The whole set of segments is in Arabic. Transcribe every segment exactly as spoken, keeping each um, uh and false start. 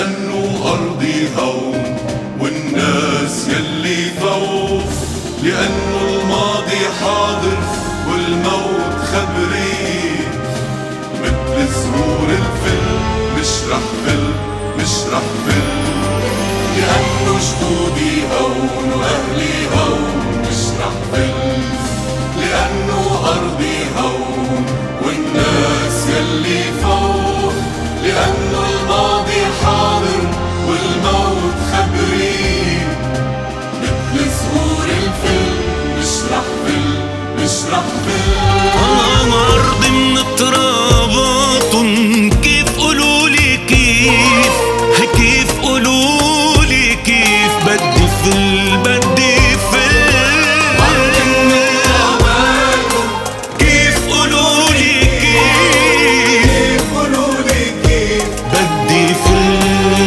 لأنه أرضي هون والناس يلي فوق، لأنه الماضي حاضر والموت خبري، مثل زهور الفل مش رح فل مش رح فل، لأنه جدودي هون وأهلي هون مش رح فل، لأنه أرضي هون والناس يلي فوق، لأنه الماضي حاضر والموت خبري، مثل زهور الفل مش رح فل مش رح فل. أنا أرضي من الترابات، كيف قولولي كيف كيف قولولي كيف بدي فل بدي فل، أرضي من الترابات كيف قولولي كيف كيف قولولي كيف بدي فل.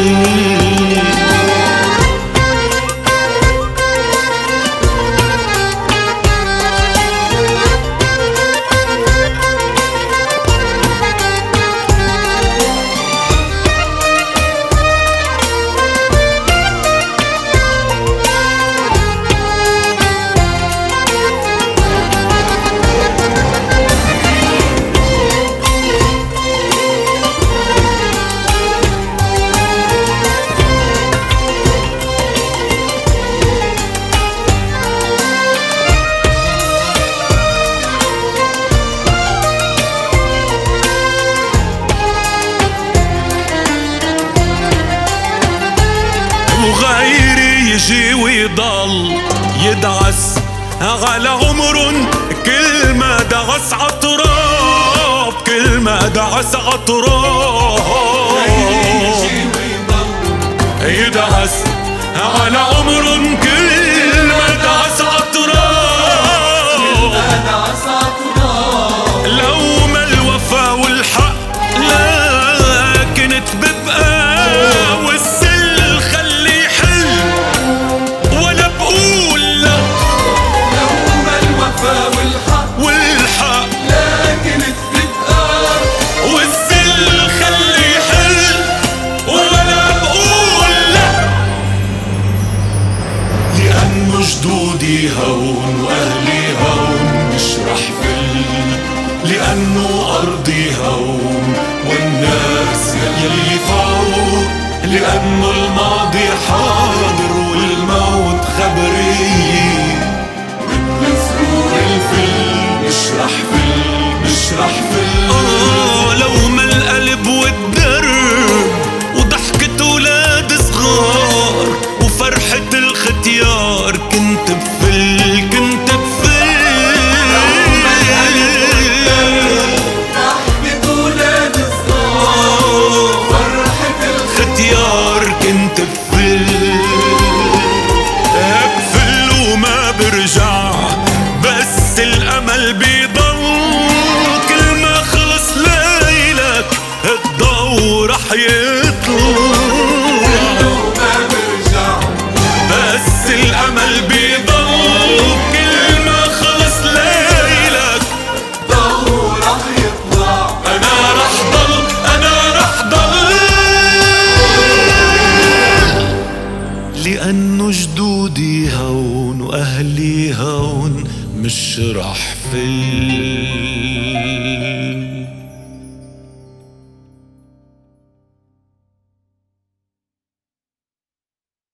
وغيري يجي ويضل يدعس على عمر، كل ما دعس عطراب كل ما دعس عطراب، يدعس على عمر كل ما دعس عطراب، لو ما الوفا والحق لكن تبقى والسل خلي حل ولا بقول لك، لو ما الوفا والحق والحق لكن تبقى والسل خلي حل ولا بقول لك، لأنه جدودي هون وأهلي هون مش رح فل، لأنه أرضي هون والناس يلي فوق، لأنه الماضي حاضر والموت خبري، مثل زهور الفل مش رح فل مش رح فل. آه لو ما القلب والدرب وضحكة ولاد صغار وفرحة الختيار كنت بفل كنت بفل، ضحكة ولاد صغار فرحة ختيار كنت بفل، بفل وما برجع بس الأمل بيضل، كل ما خلص ليلك الضو رح يطلع، وما برجع بس الأمل بيضل، كل ما خلص ليلك ضو رح يطلع. أنا رح ضل أنا رح ضل، لأنه جدودي هون وأهلي هون مش رح فل.